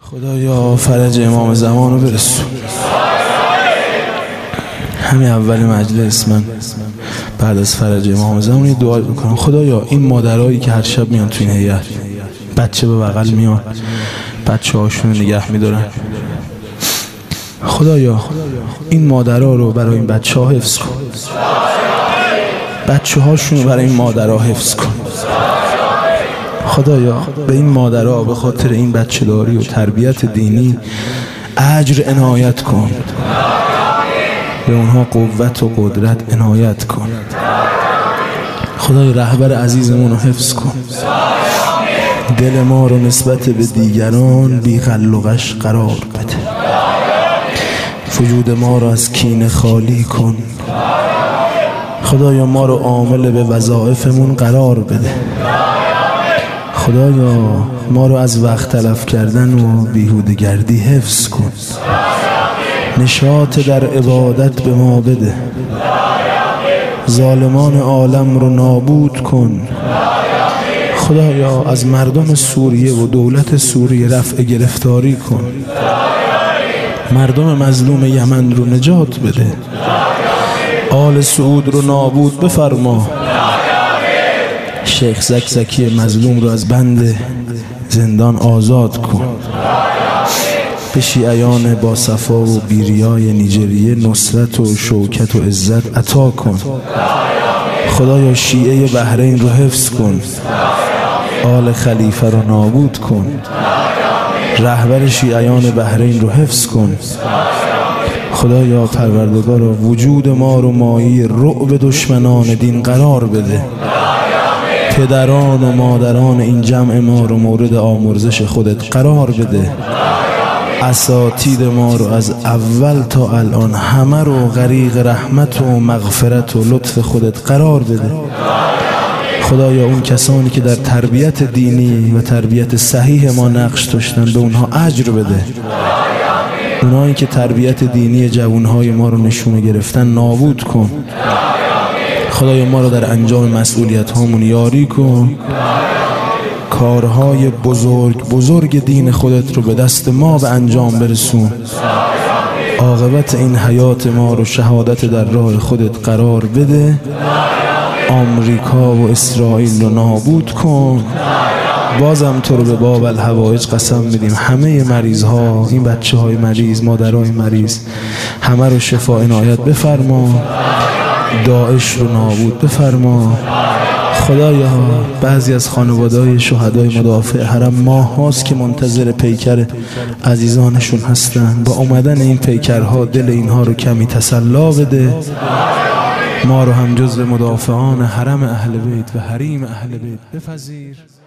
خدایا فرج امام زمان رو برسون. همین اول مجلس من بعد از فرج امام زمان یه دعا میکنم. خدایا این مادرایی که هر شب میان تو این هیئت، بچه به بغل میان، بچه هاشون نگه میدارن، خدایا این مادرها رو برای این بچه ها حفظ کن، بچه هاشون رو برای این مادرها حفظ کن. خدایا به این مادرها به خاطر این بچه داری و تربیت دینی اجر عنایت کن، به اونها قوت و قدرت عنایت کن. خدای رهبر عزیزمون رو حفظ کن، دل ما رو نسبت به دیگران بی غل و غش قرار بده، وجود ما رو از کینه خالی کن. خدایا ما رو عامل به وظایفمون قرار بده. خدایا ما رو از وقت تلف کردن و بیهوده‌گردی حفظ کن، نشاط در عبادت به ما بده، ظالمان عالم رو نابود کن. خدایا از مردم سوریه و دولت سوریه رفع گرفتاری کن، مردم مظلوم یمن رو نجات بده، آل سعود رو نابود بفرما، شیخ زکزکی مظلوم رو از بند زندان آزاد کن، به شیعیان با صفا و بیریای نیجریه نصرت و شوکت و عزت عطا کن. خدایا شیعه بحرین رو حفظ کن، آل خلیفه رو نابود کن، رهبر شیعیان بحرین رو حفظ کن. خدایا پروردگارا وجود ما رو مایه رعب دشمنان دین قرار بده، پدران و مادران این جمع ما رو مورد آمرزش خودت قرار بده، اساتید ما رو از اول تا الان همه رو غریق رحمت و مغفرت و لطف خودت قرار بده. خدایا اون کسانی که در تربیت دینی و تربیت صحیح ما نقش داشتن به اونها اجر بده، اونایی که تربیت دینی جوانهای ما رو نشونه گرفتن نابود کن. خدایا ما رو در انجام مسئولیت هامون یاری کن، کارهای بزرگ دین خودت رو به دست ما به انجام برسون، عاقبت این حیات ما رو شهادت در راه خودت قرار بده، آمریکا و اسرائیل رو نابود کن. بازم تو رو به باب الحوائج قسم میدیم همه مریض ها، این بچه های مریض، مادرای مریض، همه رو شفا عنایت بفرما، داعش رو نابود بفرما. خدایا بعضی از خانواده‌های شهدای مدافع حرم ماه هاست که منتظر پیکر عزیزانشون هستن، با اومدن این پیکرها دل اینها رو کمی تسلا بده، ما رو هم جزو مدافعان حرم اهل بیت و حریم اهل بیت بپذیر.